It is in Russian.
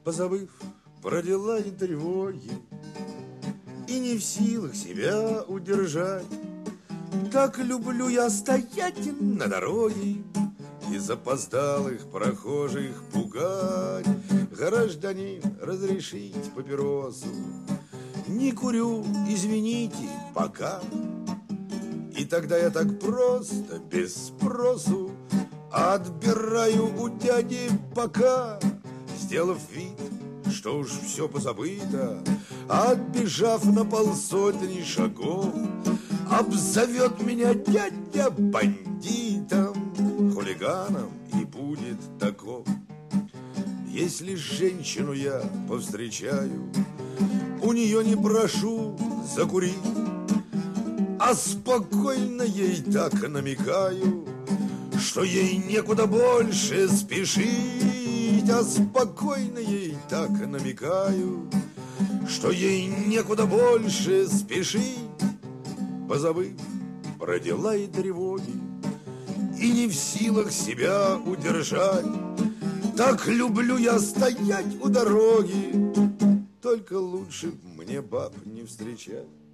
позабыв про дела и тревоги, и не в силах себя удержать. Так люблю я стоять на дороге и запоздалых прохожих пугать. Гражданин, разрешить папиросу? Не курю, извините, пока. И тогда я так просто, без спросу, отбираю у дяди пока, сделав вид, что уж все позабыто. Отбежав на полсотни шагов, обзовет меня дядя бандитом, хулиганом и будет таков. Если женщину я повстречаю, у нее не прошу закурить, а спокойно ей так намекаю, что ей некуда больше спешить. А спокойно ей так намекаю, что ей некуда больше спешить. Позабыв про дела и тревоги, и не в силах себя удержать, так люблю я стоять у дороги, только лучше б мне баб не встречать.